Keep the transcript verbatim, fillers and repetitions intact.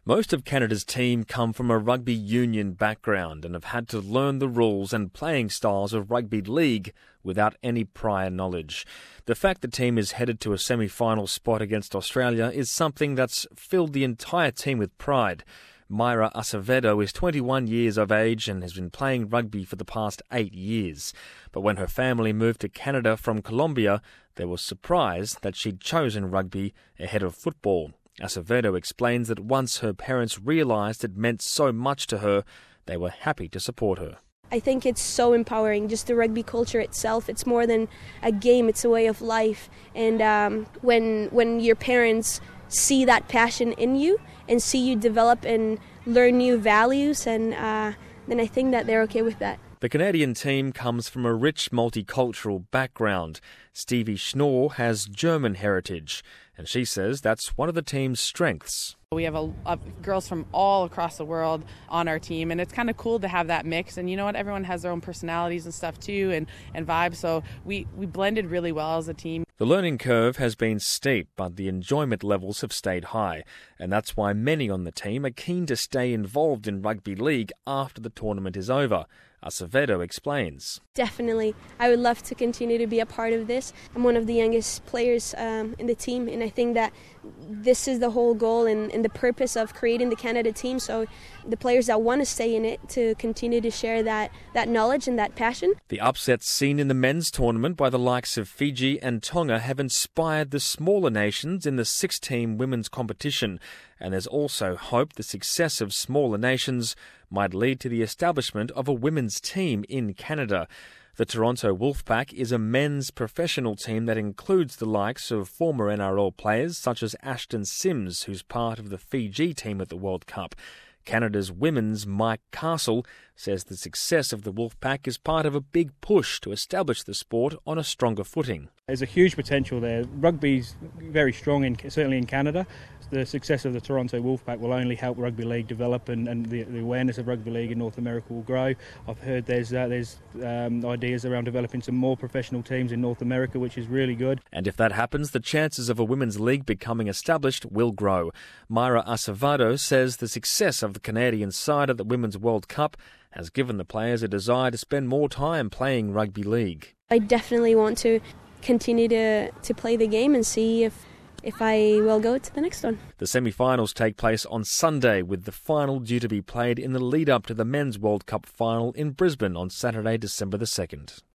Most of Canada's team come from a rugby union background and have had to learn the rules and playing styles of rugby league without any prior knowledge. The fact the team is headed to a semi-final spot against Australia is something that's filled the entire team with pride. Mayra Acevedo is twenty-one years of age and has been playing rugby for the past eight years. But when her family moved to Canada from Colombia, they were surprised that she'd chosen rugby ahead of football. Acevedo explains that once her parents realised it meant so much to her, they were happy to support her. I think it's so empowering, just the rugby culture itself. It's more than a game, it's a way of life. And um, when when your parents see that passion in you and see you develop and learn new values, and uh, then I think that they're okay with that. The Canadian team comes from a rich multicultural background. Stevie Schnorr has German heritage, and she says that's one of the team's strengths. We have a, a, girls from all across the world on our team, and it's kind of cool to have that mix. And you know what? Everyone has their own personalities and stuff too, and, and vibes, so we, we blended really well as a team. The learning curve has been steep, but the enjoyment levels have stayed high, and that's why many on the team are keen to stay involved in rugby league after the tournament is over. Acevedo explains. Definitely. I would love to continue to be a part of this. I'm one of the youngest players um, in the team, and I think that this is the whole goal and, and the purpose of creating the Canada team. So the players that want to stay in it to continue to share that, that knowledge and that passion. The upsets seen in the men's tournament by the likes of Fiji and Tonga have inspired the smaller nations in the six-team women's competition. And there's also hope the success of smaller nations might lead to the establishment of a women's team in Canada. The Toronto Wolfpack is a men's professional team that includes the likes of former N R L players such as Ashton Sims, who's part of the Fiji team at the World Cup. Canada's women's Mike Castle says the success of the Wolfpack is part of a big push to establish the sport on a stronger footing. There's a huge potential there. Rugby's very strong, in, certainly in Canada. The success of the Toronto Wolfpack will only help rugby league develop, and, and the, the awareness of rugby league in North America will grow. I've heard there's uh, there's um, ideas around developing some more professional teams in North America, which is really good. And if that happens, the chances of a women's league becoming established will grow. Mayra Acevedo says the success of the Canadian side at the Women's World Cup has given the players a desire to spend more time playing rugby league. I definitely want to continue to, to play the game and see if if I will go to the next one. The semi-finals take place on Sunday, with the final due to be played in the lead-up to the Men's World Cup final in Brisbane on Saturday, December the second.